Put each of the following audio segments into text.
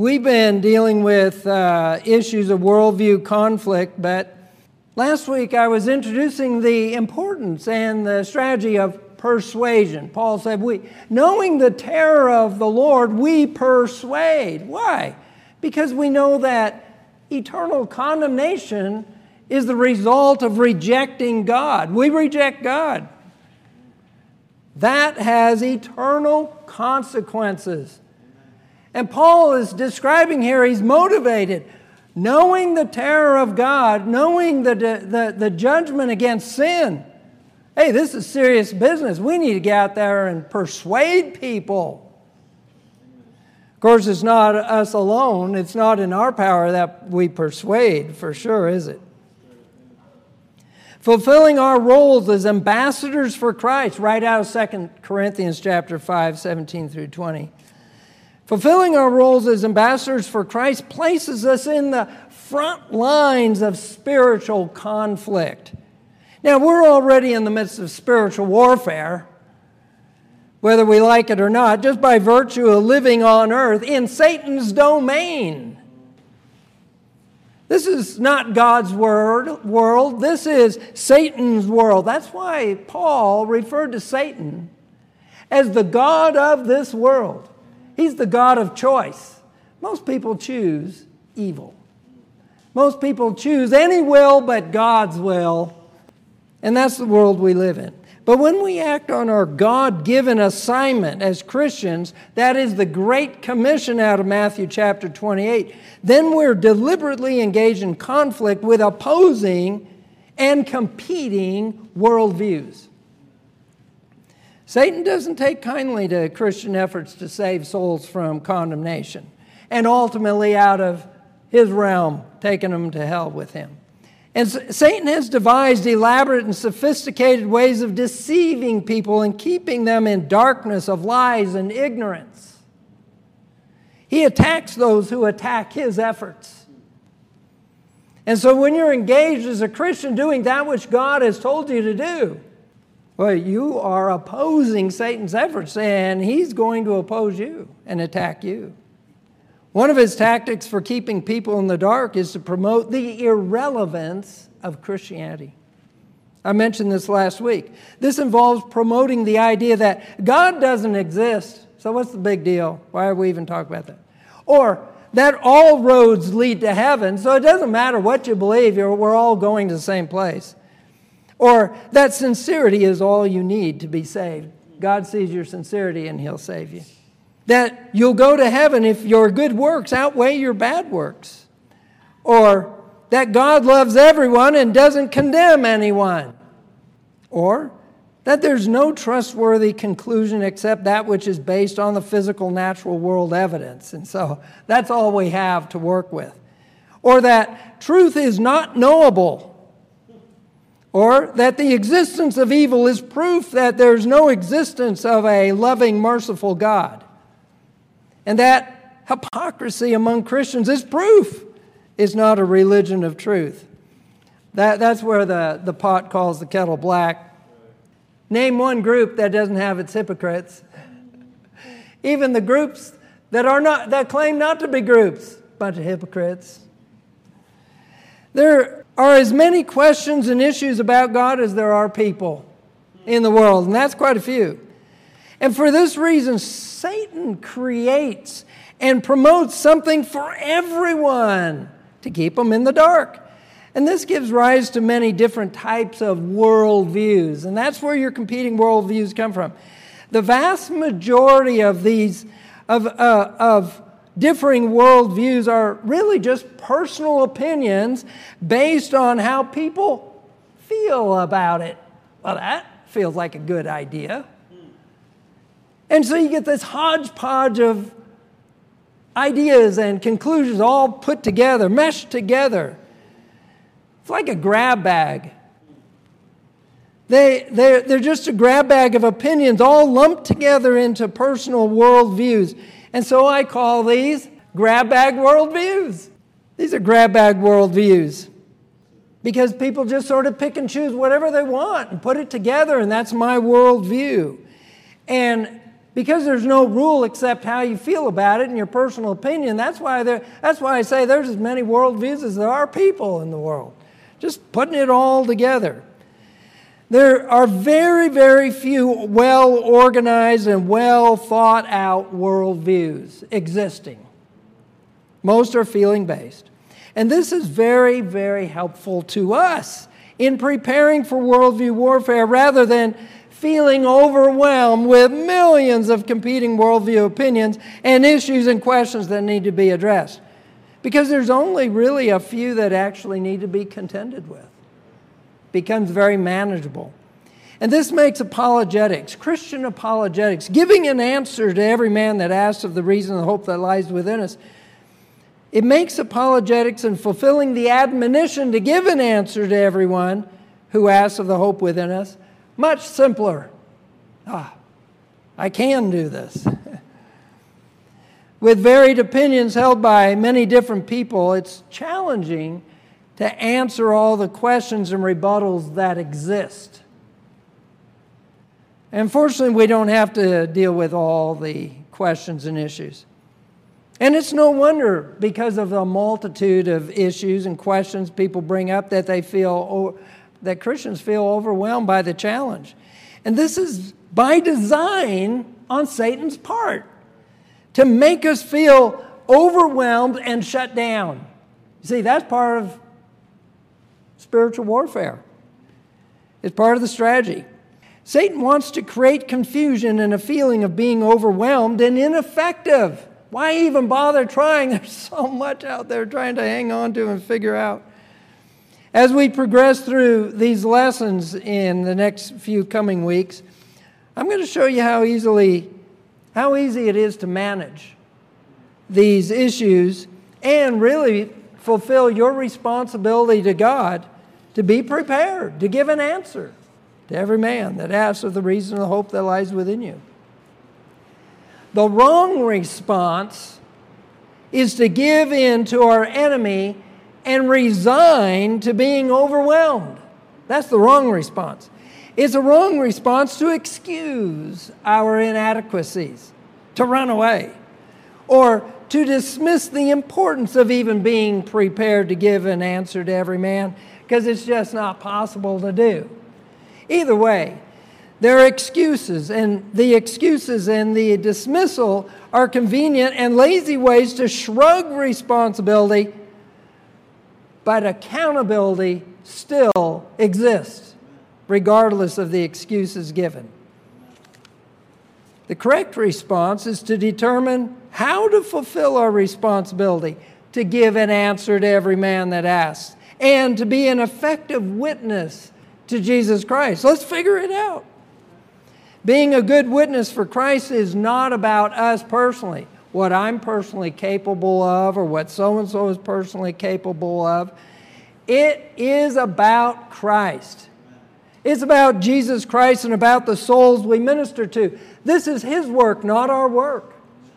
We've been dealing with issues of worldview conflict, but last week I was introducing the importance and the strategy of persuasion. Paul said, knowing the terror of the Lord, we persuade. Why? Because we know that eternal condemnation is the result of rejecting God. We reject God. That has eternal consequences. And Paul is describing here, he's motivated. Knowing the terror of God, knowing the judgment against sin. Hey, this is serious business. We need to get out there and persuade people. Of course, it's not us alone. It's not in our power that we persuade, for sure, is it? Fulfilling our roles as ambassadors for Christ, right out of 2 Corinthians chapter 5, 17 through 20. Fulfilling our roles as ambassadors for Christ places us in the front lines of spiritual conflict. Now, we're already in the midst of spiritual warfare, whether we like it or not, just by virtue of living on earth in Satan's domain. This is not God's world. This is Satan's world. That's why Paul referred to Satan as the god of this world. He's the god of choice. Most people choose evil. Most people choose any will but God's will. And that's the world we live in. But when we act on our God-given assignment as Christians, that is the Great Commission out of Matthew chapter 28, then we're deliberately engaged in conflict with opposing and competing worldviews. Satan doesn't take kindly to Christian efforts to save souls from condemnation and ultimately out of his realm, taking them to hell with him. And Satan has devised elaborate and sophisticated ways of deceiving people and keeping them in darkness of lies and ignorance. He attacks those who attack his efforts. And so when you're engaged as a Christian doing that which God has told you to do, well, you are opposing Satan's efforts, and he's going to oppose you and attack you. One of his tactics for keeping people in the dark is to promote the irrelevance of Christianity. I mentioned this last week. This involves promoting the idea that God doesn't exist, so what's the big deal? Why are we even talking about that? Or that all roads lead to heaven, so it doesn't matter what you believe, we're all going to the same place. Or that sincerity is all you need to be saved. God sees your sincerity and he'll save you. That you'll go to heaven if your good works outweigh your bad works. Or that God loves everyone and doesn't condemn anyone. Or that there's no trustworthy conclusion except that which is based on the physical, natural world evidence. And so that's all we have to work with. Or that truth is not knowable. Or that the existence of evil is proof that there's no existence of a loving, merciful God. And that hypocrisy among Christians is proof it's not a religion of truth. That's where the pot calls the kettle black. Name one group that doesn't have its hypocrites. Even the groups that claim not to be groups, bunch of hypocrites. There are as many questions and issues about God as there are people in the world, and that's quite a few. And for this reason, Satan creates and promotes something for everyone to keep them in the dark. And this gives rise to many different types of worldviews, and that's where your competing worldviews come from. The vast majority of these, of differing worldviews are really just personal opinions based on how people feel about it. Well, that feels like a good idea. And so you get this hodgepodge of ideas and conclusions all put together, meshed together. It's like a grab bag. They're just a grab bag of opinions all lumped together into personal worldviews. And so I call these grab bag worldviews. These are grab bag worldviews. Because people just sort of pick and choose whatever they want and put it together, and that's my worldview. And Because there's no rule except how you feel about it and your personal opinion. That's why I say there's as many worldviews as there are people in the world. Just putting it all together. There are very, very few well-organized and well-thought-out worldviews existing. Most are feeling-based. And this is very, very helpful to us in preparing for worldview warfare rather than feeling overwhelmed with millions of competing worldview opinions and issues and questions that need to be addressed. Because there's only really a few that actually need to be contended with. It becomes very manageable. And this makes apologetics, Christian apologetics, giving an answer to every man that asks of the reason and hope that lies within us. It makes apologetics and fulfilling the admonition to give an answer to everyone who asks of the hope within us much simpler. I can do this. With varied opinions held by many different people, it's challenging to answer all the questions and rebuttals that exist. Unfortunately, we don't have to deal with all the questions and issues. And it's no wonder, because of the multitude of issues and questions people bring up, that that Christians feel overwhelmed by the challenge. And this is by design on Satan's part, to make us feel overwhelmed and shut down. You see, that's part of spiritual warfare. It's part of the strategy. Satan wants to create confusion and a feeling of being overwhelmed and ineffective. Why even bother trying? There's so much out there trying to hang on to and figure out. As we progress through these lessons in the next few coming weeks, I'm going to show you how easy it is to manage these issues and really fulfill your responsibility to God to be prepared, to give an answer to every man that asks of the reason and the hope that lies within you. The wrong response is to give in to our enemy and resign to being overwhelmed. That's the wrong response. It's a wrong response to excuse our inadequacies, to run away, or to dismiss the importance of even being prepared to give an answer to every man, because it's just not possible to do. Either way, there are excuses, and the excuses and the dismissal are convenient and lazy ways to shrug responsibility, but accountability still exists, regardless of the excuses given. The correct response is to determine how to fulfill our responsibility to give an answer to every man that asks, and to be an effective witness to Jesus Christ. Let's figure it out. Being a good witness for Christ is not about us personally, what I'm personally capable of or what so-and-so is personally capable of. It is about Christ. It's about Jesus Christ and about the souls we minister to. This is His work, not our work.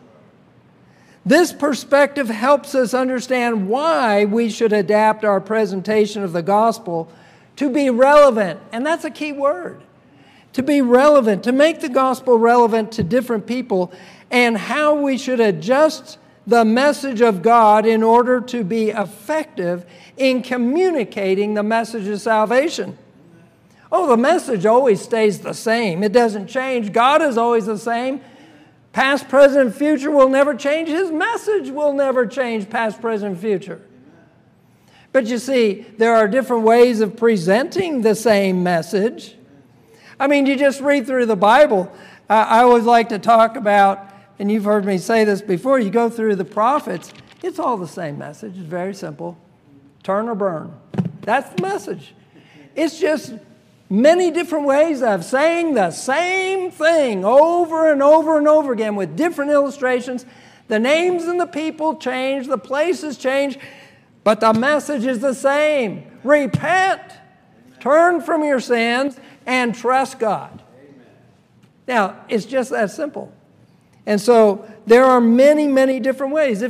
This perspective helps us understand why we should adapt our presentation of the gospel to be relevant. And that's a key word. To be relevant, to make the gospel relevant to different people, and how we should adjust the message of God in order to be effective in communicating the message of salvation. Oh, the message always stays the same. It doesn't change. God is always the same. Past, present, future will never change. His message will never change, past, present, future. But you see, there are different ways of presenting the same message. I mean, you just read through the Bible. I always like to talk about, and you've heard me say this before, you go through the prophets, it's all the same message. It's very simple. Turn or burn. That's the message. It's just many different ways of saying the same thing over and over and over again with different illustrations. The names and the people change, the places change, but the message is the same. Repent, turn from your sins, and trust God. Now, it's just that simple. And so there are many, many different ways.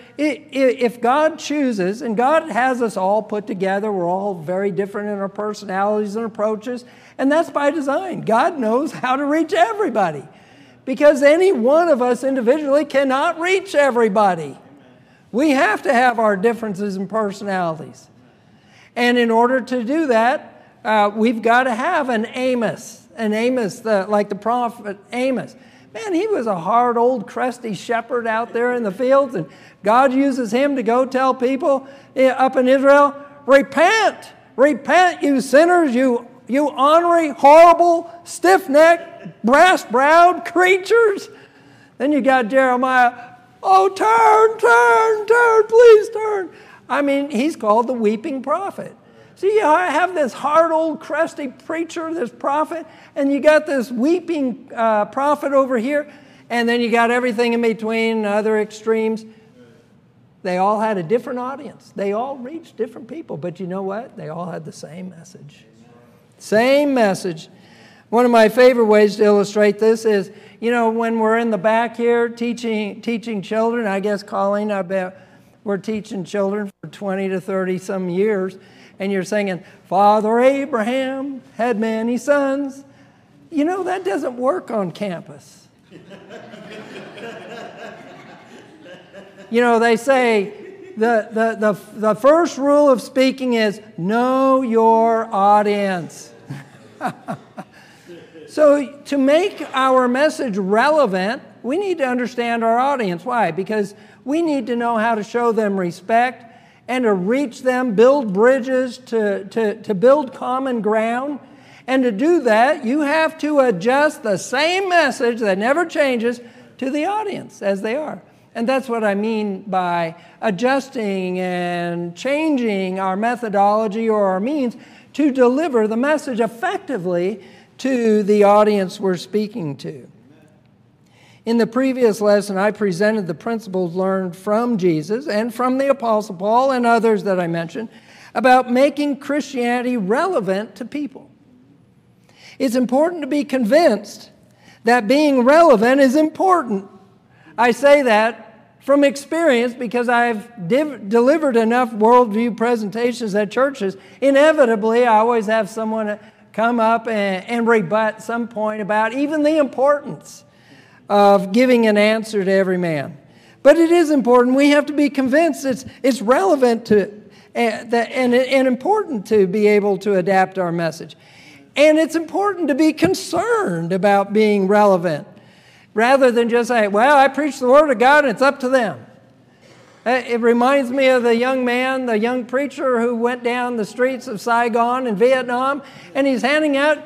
If God chooses, and God has us all put together, we're all very different in our personalities and approaches, and that's by design. God knows how to reach everybody. because any one of us individually cannot reach everybody. We have to have our differences and personalities. And in order to do that, we've got to have an Amos, like the prophet Amos. Man, he was a hard, old, crusty shepherd out there in the fields, and God uses him to go tell people up in Israel, repent, repent, you sinners, you ornery, horrible, stiff-necked, brass-browed creatures. Then you got Jeremiah, oh, turn, please turn. I mean, he's called the weeping prophet. So you have this hard, old, crusty preacher, this prophet, and you got this weeping prophet over here, and then you got everything in between, other extremes. They all had a different audience. They all reached different people, but you know what? They all had the same message. Same message. One of my favorite ways to illustrate this is, when we're in the back here teaching children, I guess, Colleen, I bet we're teaching children for 20 to 30 some years, and you're singing, Father Abraham had many sons. That doesn't work on campus. They say the first rule of speaking is know your audience. So to make our message relevant, we need to understand our audience. Why? Because we need to know how to show them respect and to reach them, build bridges, to build common ground. And to do that, you have to adjust the same message that never changes to the audience as they are. And that's what I mean by adjusting and changing our methodology or our means to deliver the message effectively to the audience we're speaking to. In the previous lesson, I presented the principles learned from Jesus and from the Apostle Paul and others that I mentioned about making Christianity relevant to people. It's important to be convinced that being relevant is important. I say that from experience because I've delivered enough worldview presentations at churches. Inevitably, I always have someone come up and rebut some point about even the importance of giving an answer to every man. But it is important. We have to be convinced it's relevant to and important to be able to adapt our message. And it's important to be concerned about being relevant rather than just say, well, I preach the Word of God and it's up to them. It reminds me of the young preacher who went down the streets of Saigon in Vietnam, and he's handing out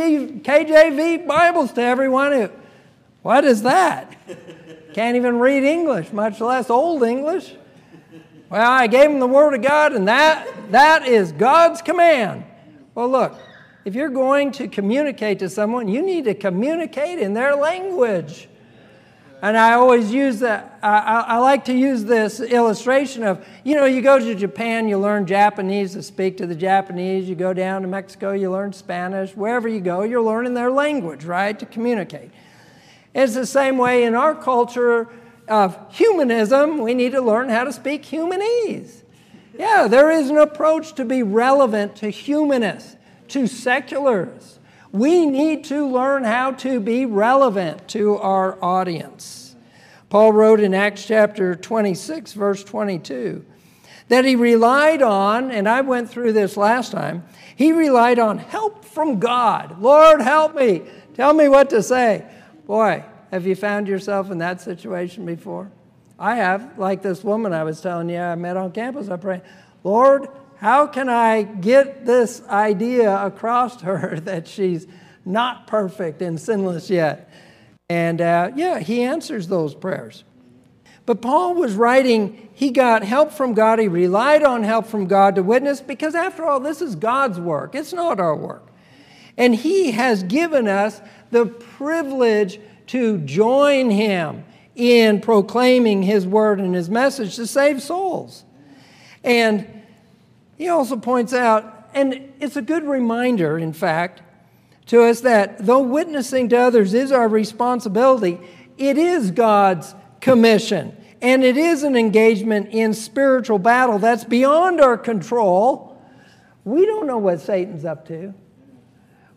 KJV Bibles to everyone. What is that? Can't even read English, much less Old English. Well, I gave him the Word of God, and that is God's command. Well, look, if you're going to communicate to someone, you need to communicate in their language. And I always use that. I like to use this illustration of, you go to Japan, you learn Japanese to speak to the Japanese. You go down to Mexico, you learn Spanish. Wherever you go, you're learning their language, right, to communicate. It's the same way in our culture of humanism. We need to learn how to speak humanese. Yeah, there is an approach to be relevant to humanists, to secularists. We need to learn how to be relevant to our audience. Paul wrote in Acts chapter 26, verse 22, that he relied on, and I went through this last time, he relied on help from God. Lord, help me. Tell me what to say. Boy, have you found yourself in that situation before? I have. Like this woman I was telling you I met on campus. I pray, Lord, how can I get this idea across to her that she's not perfect and sinless yet? And he answers those prayers. But Paul was writing, he got help from God. He relied on help from God to witness because after all, this is God's work. It's not our work. And he has given us the privilege to join him in proclaiming his word and his message to save souls. And he also points out, and it's a good reminder, in fact, to us that though witnessing to others is our responsibility, it is God's commission. And it is an engagement in spiritual battle that's beyond our control. We don't know what Satan's up to.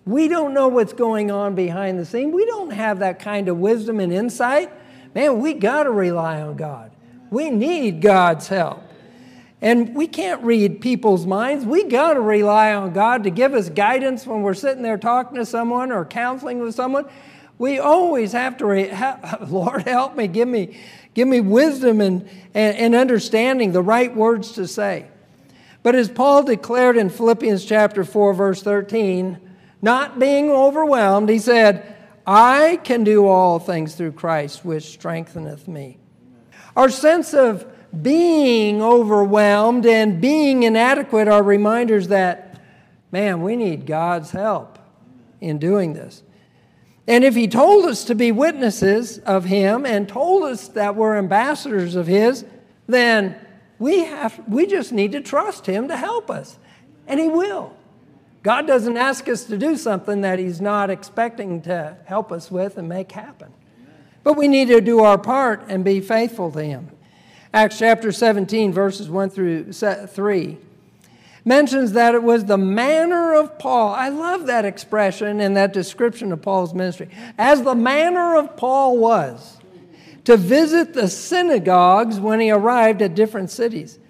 We don't know what's going on behind the scene. We don't have that kind of wisdom and insight. Man, we got to rely on God. We need God's help. And we can't read people's minds. We got to rely on God to give us guidance when we're sitting there talking to someone or counseling with someone. We always have to, Lord, help me, give me wisdom and understanding, the right words to say. But as Paul declared in Philippians chapter 4, verse 13, not being overwhelmed, he said, I can do all things through Christ, which strengtheneth me. Our sense of being overwhelmed and being inadequate are reminders that, man, we need God's help in doing this. And if He told us to be witnesses of Him and told us that we're ambassadors of His, then we just need to trust Him to help us. And He will. God doesn't ask us to do something that He's not expecting to help us with and make happen. But we need to do our part and be faithful to Him. Acts chapter 17, verses 1 through 3, mentions that it was the manner of Paul. I love that expression and that description of Paul's ministry. As the manner of Paul was to visit the synagogues when he arrived at different cities.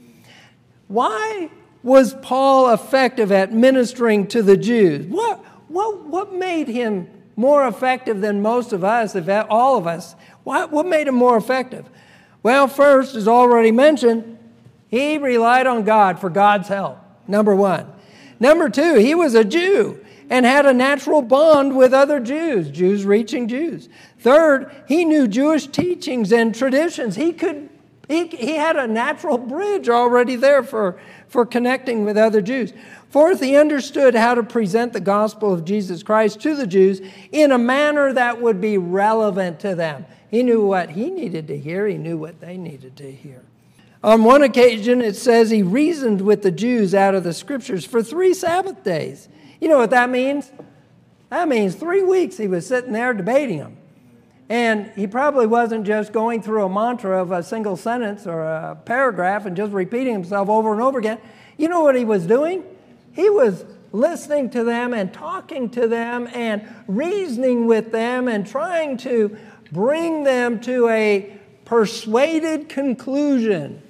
Why was Paul effective at ministering to the Jews? What made him more effective than most of us, if all of us? What made him more effective? Well, first, as already mentioned, he relied on God for God's help, number one. Number two, he was a Jew and had a natural bond with other Jews, Jews reaching Jews. Third, he knew Jewish teachings and traditions. He had a natural bridge already there for connecting with other Jews. Fourth, he understood how to present the gospel of Jesus Christ to the Jews in a manner that would be relevant to them. He knew what he needed to hear. He knew what they needed to hear. On one occasion, it says he reasoned with the Jews out of the Scriptures for 3 Sabbath days. You know what that means? That means 3 weeks he was sitting there debating them. And he probably wasn't just going through a mantra of a single sentence or a paragraph and just repeating himself over and over again. You know what he was doing? He was listening to them and talking to them and reasoning with them and trying to bring them to a persuaded conclusion.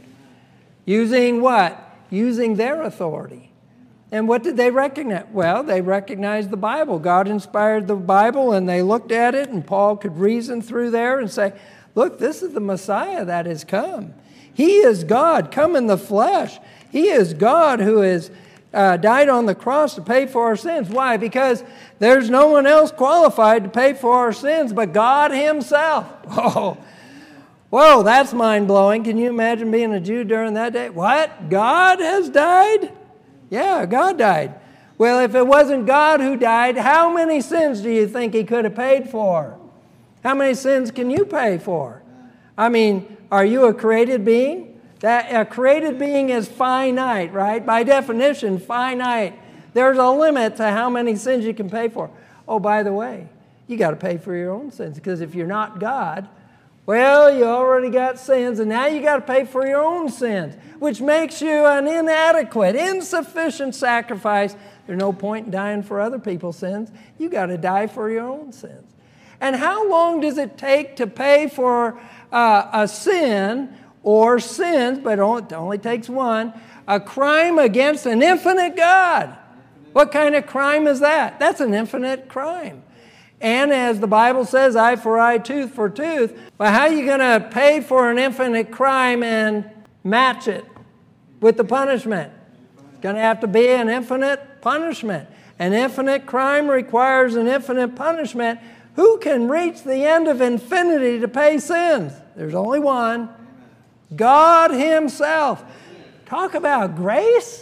Using what? Using their authority. And what did they recognize? Well, they recognized the Bible. God inspired the Bible, and they looked at it, and Paul could reason through there and say, look, this is the Messiah that has come. He is God, come in the flesh. He is God who has died on the cross to pay for our sins. Why? Because there's no one else qualified to pay for our sins but God Himself. Oh, whoa, that's mind-blowing. Can you imagine being a Jew during that day? What? God has died? Yeah, God died. Well, if it wasn't God who died, how many sins do you think He could have paid for? How many sins can you pay for? I mean, are you a created being? That a created being is finite, right? By definition, finite. There's a limit to how many sins you can pay for. Oh, by the way, you got to pay for your own sins, because if you're not God, well, you already got sins, and now you got to pay for your own sins, which makes you an inadequate, insufficient sacrifice. There's no point in dying for other people's sins. You got to die for your own sins. And how long does it take to pay for a sin or sins, but it only takes one, a crime against an infinite God? What kind of crime is that? That's an infinite crime. And as the Bible says, eye for eye, tooth for tooth. Well, how are you going to pay for an infinite crime and match it with the punishment? It's going to have to be an infinite punishment. An infinite crime requires an infinite punishment. Who can reach the end of infinity to pay sins? There's only one. God Himself. Talk about grace.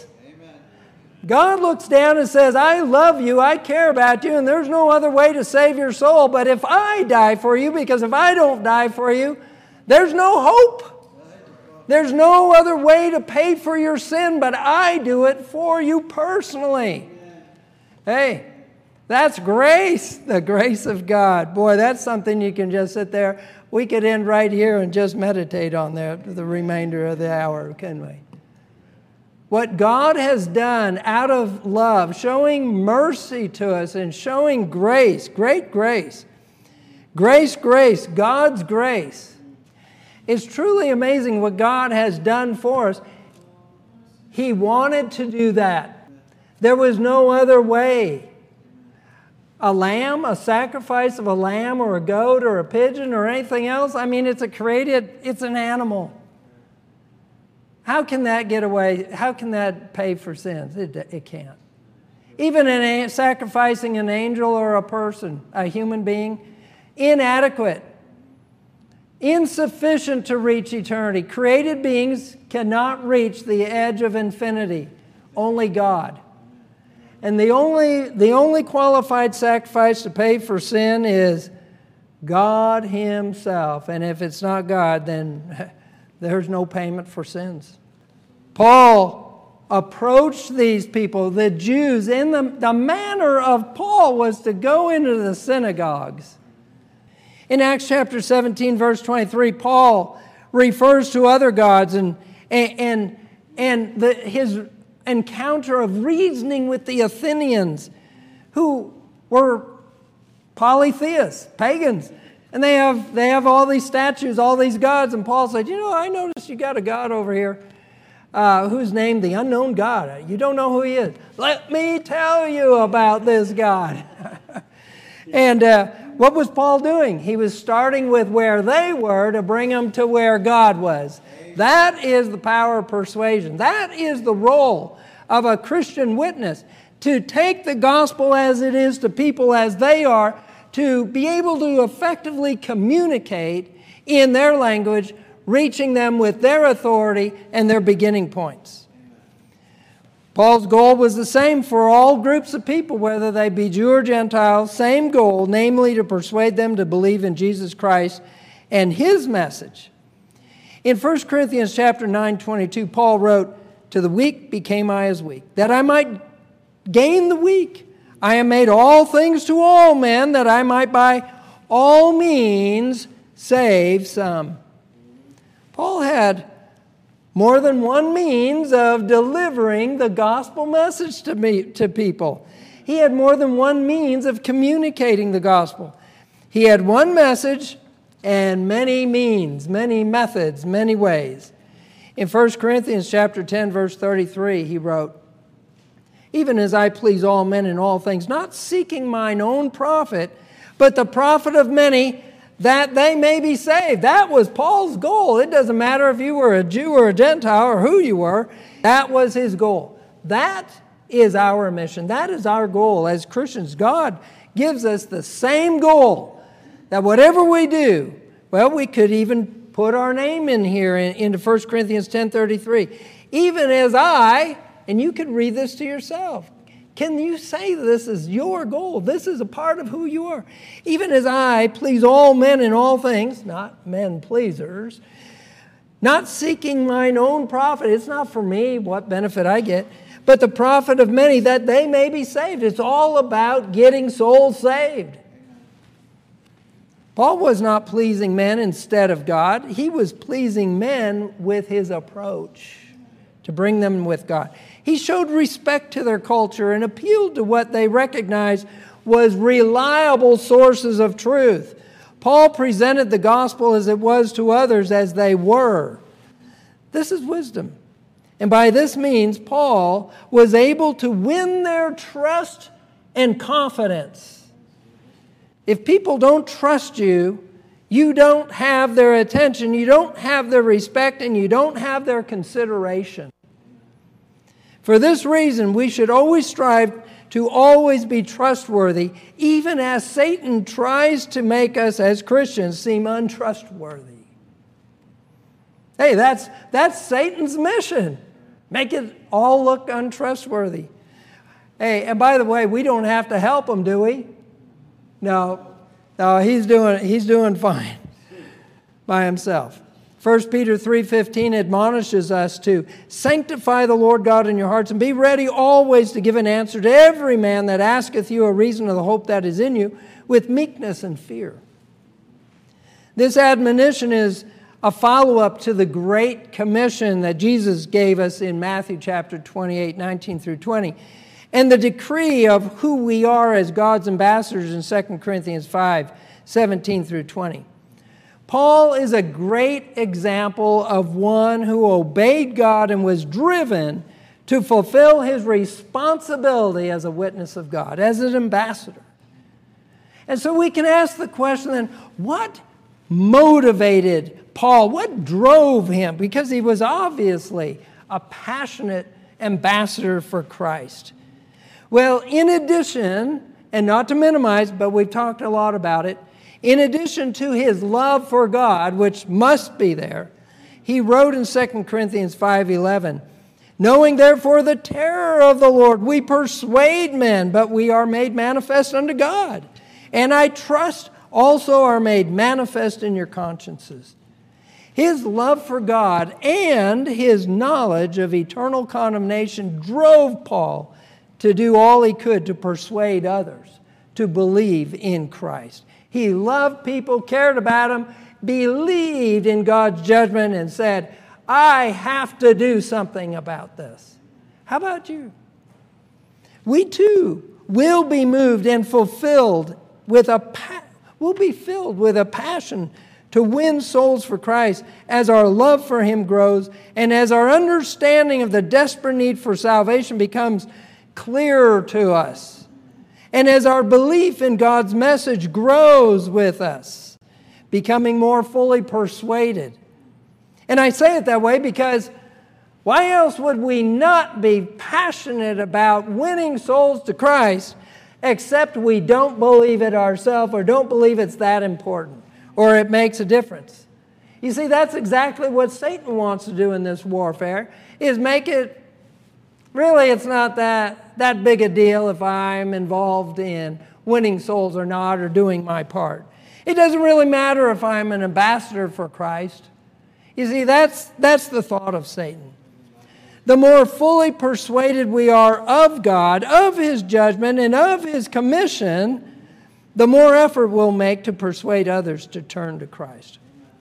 God looks down and says, I love you, I care about you, and there's no other way to save your soul. But if I die for you, because if I don't die for you, there's no hope. There's no other way to pay for your sin, but I do it for you personally. Hey, that's grace, the grace of God. Boy, that's something you can just sit there. We could end right here and just meditate on that for the remainder of the hour, couldn't we? what God has done out of love, showing mercy to us and showing grace, great grace. Grace, God's grace. It's truly amazing what God has done for us. He wanted to do that. There was no other way. A lamb, a sacrifice of a lamb or a goat or a pigeon or anything else, I mean, it's an animal. How can that get away? How can that pay for sins? It can't. Even sacrificing an angel or a person, a human being, inadequate, insufficient to reach eternity. Created beings cannot reach the edge of infinity. Only God. And the only qualified sacrifice to pay for sin is God Himself. And if it's not God, then there's no payment for sins. Paul approached these people, the Jews, in the manner of Paul was to go into the synagogues. In Acts chapter 17, verse 23, Paul refers to other gods and his encounter of reasoning with the Athenians, who were polytheists, pagans. And they have all these statues, all these gods. And Paul said, I noticed you got a god over here who's named the unknown God. You don't know who he is. Let me tell you about this God. And what was Paul doing? He was starting with where they were to bring them to where God was. That is the power of persuasion. That is the role of a Christian witness, to take the gospel as it is to people as they are, to be able to effectively communicate in their language, reaching them with their authority and their beginning points. Paul's goal was the same for all groups of people, whether they be Jew or Gentile, same goal, namely to persuade them to believe in Jesus Christ and His message. In 1 Corinthians chapter 9:22, Paul wrote, "To the weak became I as weak, that I might gain the weak. I am made all things to all men, that I might by all means save some." Paul had more than one means of delivering the gospel message to people. He had more than one means of communicating the gospel. He had one message and many means, many methods, many ways. In 1 Corinthians chapter 10, verse 33, he wrote, "Even as I please all men in all things, not seeking mine own profit, but the profit of many, that they may be saved." That was Paul's goal. It doesn't matter if you were a Jew or a Gentile or who you were. That was his goal. That is our mission. That is our goal as Christians. God gives us the same goal, that whatever we do, well, we could even put our name in here into 1 Corinthians 10:33. "Even as I," and you could read this to yourself. Can you say this is your goal? This is a part of who you are. "Even as I please all men in all things," not men pleasers, "not seeking mine own profit." It's not for me, what benefit I get, "but the profit of many, that they may be saved." It's all about getting souls saved. Paul was not pleasing men instead of God. He was pleasing men with his approach to bring them with God. He showed respect to their culture and appealed to what they recognized was reliable sources of truth. Paul presented the gospel as it was to others as they were. This is wisdom. And by this means, Paul was able to win their trust and confidence. If people don't trust you, you don't have their attention, you don't have their respect, and you don't have their consideration. For this reason, we should always strive to always be trustworthy, even as Satan tries to make us as Christians seem untrustworthy. Hey, that's Satan's mission. Make it all look untrustworthy. Hey, and by the way, we don't have to help him, do we? No, he's doing fine by himself. 1 Peter 3:15 admonishes us to sanctify the Lord God in your hearts and be ready always to give an answer to every man that asketh you a reason of the hope that is in you with meekness and fear. This admonition is a follow-up to the Great Commission that Jesus gave us in Matthew chapter 28, 19 through 20, and the decree of who we are as God's ambassadors in 2 Corinthians 5, 17 through 20. Paul is a great example of one who obeyed God and was driven to fulfill his responsibility as a witness of God, as an ambassador. And so we can ask the question then, what motivated Paul? What drove him? Because he was obviously a passionate ambassador for Christ. Well, in addition, and not to minimize, but we've talked a lot about it, in addition to his love for God, which must be there, he wrote in 2 Corinthians 5:11, knowing therefore the terror of the Lord, we persuade men, but we are made manifest unto God. And I trust also are made manifest in your consciences. His love for God and his knowledge of eternal condemnation drove Paul to do all he could to persuade others to believe in Christ. He loved people, cared about them, believed in God's judgment, and said, I have to do something about this. How about you? We too will be moved and fulfilled with we'll be filled with a passion to win souls for Christ as our love for Him grows and as our understanding of the desperate need for salvation becomes clearer to us. And as our belief in God's message grows with us, becoming more fully persuaded. And I say it that way because why else would we not be passionate about winning souls to Christ except we don't believe it ourselves or don't believe it's that important or it makes a difference? You see, that's exactly what Satan wants to do in this warfare, is make it, really it's not that big a deal if I'm involved in winning souls or not or doing my part. It doesn't really matter if I'm an ambassador for Christ. You see, that's the thought of Satan. The more fully persuaded we are of God, of His judgment, and of His commission, the more effort we'll make to persuade others to turn to Christ.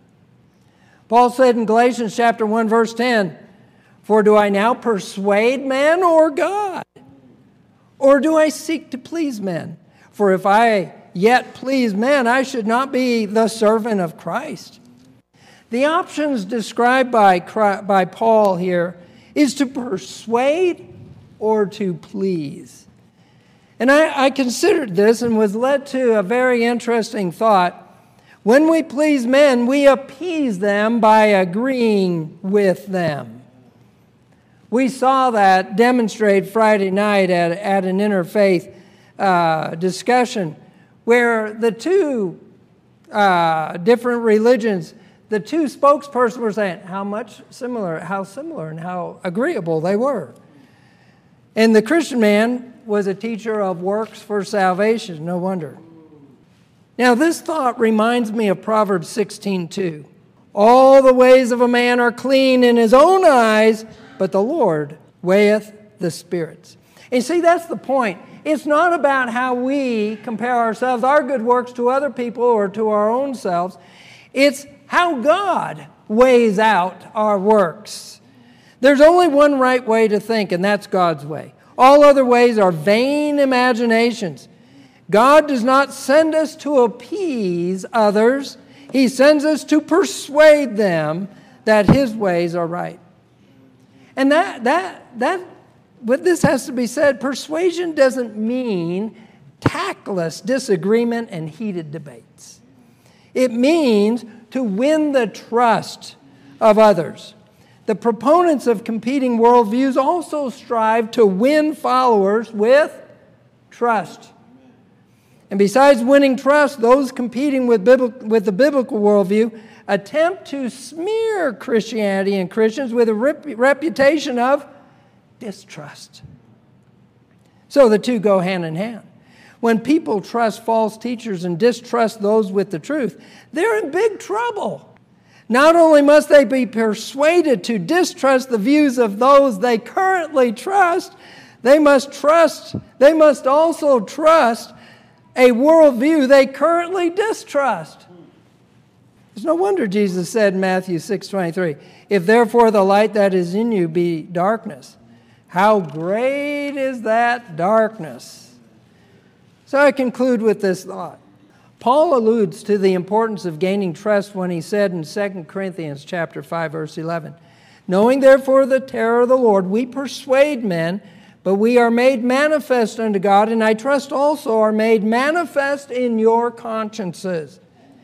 Paul said in Galatians chapter 1, verse 10, for do I now persuade men or God? Or do I seek to please men? For if I yet please men, I should not be the servant of Christ. The options described by Paul here is to persuade or to please. And I considered this and was led to a very interesting thought. When we please men, we appease them by agreeing with them. We saw that demonstrated Friday night at an interfaith discussion where the two different religions, the two spokespersons were saying how similar and how agreeable they were. And the Christian man was a teacher of works for salvation, no wonder. Now this thought reminds me of Proverbs 16:2. All the ways of a man are clean in his own eyes, but the Lord weigheth the spirits. And see, that's the point. It's not about how we compare ourselves, our good works to other people or to our own selves. It's how God weighs out our works. There's only one right way to think, and that's God's way. All other ways are vain imaginations. God does not send us to appease others. He sends us to persuade them that His ways are right. And what this has to be said, persuasion doesn't mean tactless disagreement and heated debates. It means to win the trust of others. The proponents of competing worldviews also strive to win followers with trust. And besides winning trust, those competing with the biblical worldview attempt to smear Christianity and Christians with a reputation of distrust. So the two go hand in hand. When people trust false teachers and distrust those with the truth, they're in big trouble. Not only must they be persuaded to distrust the views of those they currently trust, they must also trust a worldview they currently distrust. It's no wonder Jesus said in Matthew 6:23, "If therefore the light that is in you be darkness, how great is that darkness?" So I conclude with this thought. Paul alludes to the importance of gaining trust when he said in 2 Corinthians chapter 5, verse 11, "Knowing therefore the terror of the Lord, we persuade men, but we are made manifest unto God, and I trust also are made manifest in your consciences."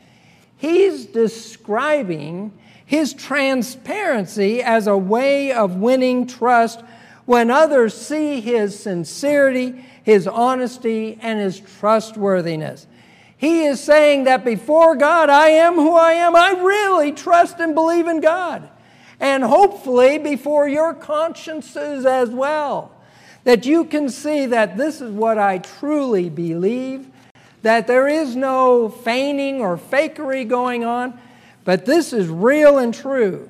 He's describing his transparency as a way of winning trust when others see his sincerity, his honesty, and his trustworthiness. He is saying that before God, I am who I am. I really trust and believe in God. And hopefully before your consciences as well, that you can see that this is what I truly believe, that there is no feigning or fakery going on, but this is real and true.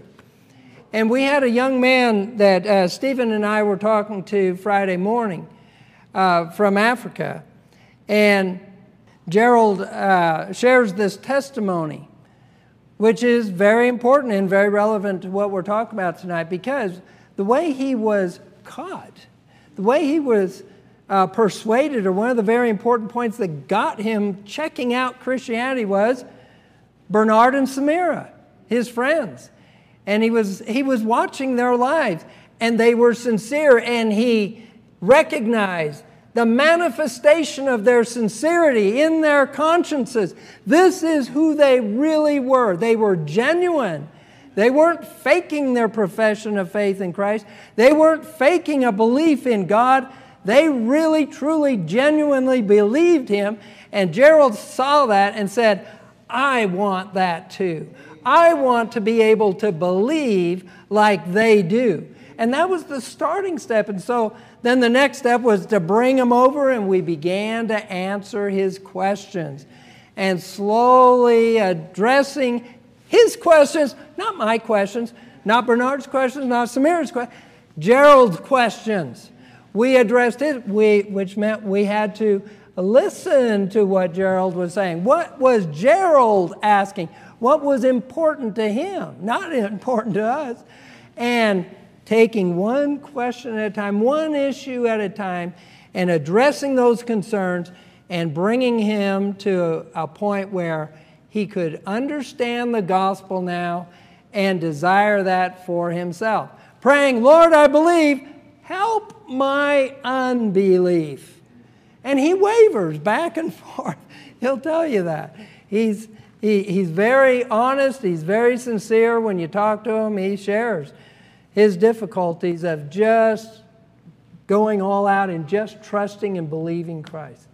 And we had a young man that Stephen and I were talking to Friday morning from Africa, and Gerald shares this testimony, which is very important and very relevant to what we're talking about tonight, because the way he was caught, the way he was persuaded, or one of the very important points that got him checking out Christianity was Bernard and Samira, his friends. And he was watching their lives, and they were sincere, and he recognized the manifestation of their sincerity in their consciences. This is who they really were. They were genuine. They weren't faking their profession of faith in Christ. They weren't faking a belief in God. They really, truly, genuinely believed Him. And Gerald saw that and said, I want that too. I want to be able to believe like they do. And that was the starting step. And so then the next step was to bring him over, and we began to answer his questions. And slowly addressing his questions, not my questions, not Bernard's questions, not Samira's questions, Gerald's questions. We addressed it, which meant we had to listen to what Gerald was saying. What was Gerald asking? What was important to him, not important to us? And taking one question at a time, one issue at a time, and addressing those concerns and bringing him to a point where he could understand the gospel now and desire that for himself. Praying, Lord, I believe, help my unbelief. And he wavers back and forth. He'll tell you that. He's very honest. He's very sincere. When you talk to him, he shares his difficulties of just going all out and just trusting and believing Christ.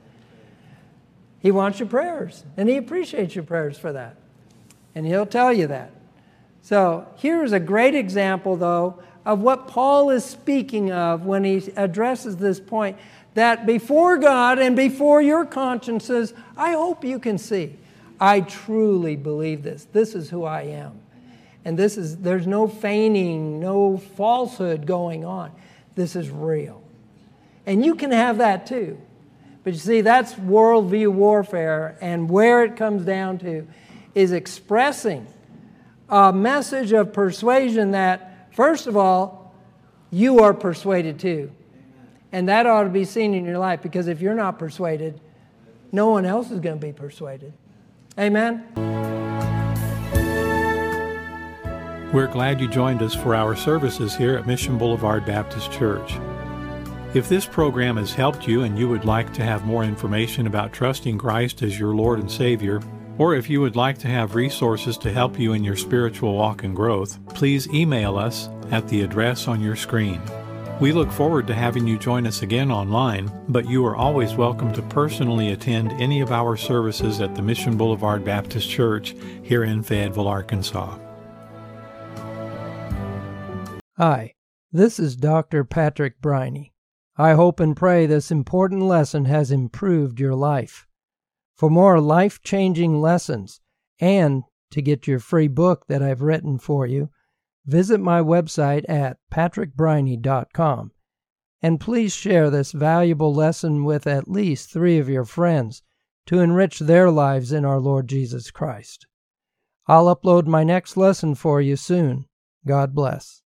He wants your prayers, and he appreciates your prayers for that. And he'll tell you that. So here's a great example, though, of what Paul is speaking of when he addresses this point, that before God and before your consciences, I hope you can see, I truly believe this. This is who I am. And there's no feigning, no falsehood going on. This is real. And you can have that too. But you see, that's worldview warfare, and where it comes down to is expressing a message of persuasion that, first of all, you are persuaded too. And that ought to be seen in your life, because if you're not persuaded, no one else is going to be persuaded. Amen? We're glad you joined us for our services here at Mission Boulevard Baptist Church. If this program has helped you and you would like to have more information about trusting Christ as your Lord and Savior, or if you would like to have resources to help you in your spiritual walk and growth, please email us at the address on your screen. We look forward to having you join us again online, but you are always welcome to personally attend any of our services at the Mission Boulevard Baptist Church here in Fayetteville, Arkansas. Hi, this is Dr. Patrick Briney. I hope and pray this important lesson has improved your life. For more life-changing lessons and to get your free book that I've written for you, visit my website at patrickbriney.com. And please share this valuable lesson with at least 3 of your friends to enrich their lives in our Lord Jesus Christ. I'll upload my next lesson for you soon. God bless.